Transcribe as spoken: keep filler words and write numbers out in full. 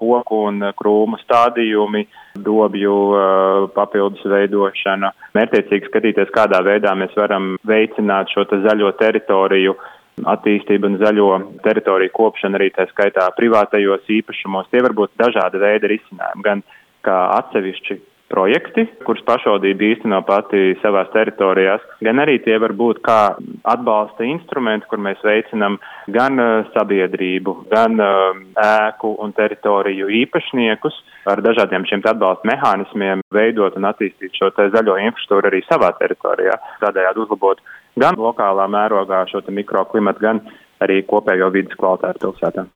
koku un krūmu stādījumi, dobju papildus veidošana. Mērķtiecīgi skatīties, kādā veidā mēs varam veicināt šo te zaļo teritoriju attīstību un zaļo teritoriju kopšanu arī tā skaitā privātajos īpašumos. Tie var būt dažādi veidi risinājumi, gan kā atsevišķi projekti, kurus pašvaldība īsteno pati savās teritorijās, gan arī tie var būt kā atbalsta instrumenti, kur mēs veicinam gan sabiedrību, gan ēku un teritoriju īpašniekus ar dažādiem šiem atbalsta mehānismiem veidot un attīstīt šo te zaļo infrastruktūru arī savā teritorijā, tādējādi uzlabot gan lokālā mērogā šo te mikroklimatu, gan arī kopējo vidas kvalitāti pilsētā.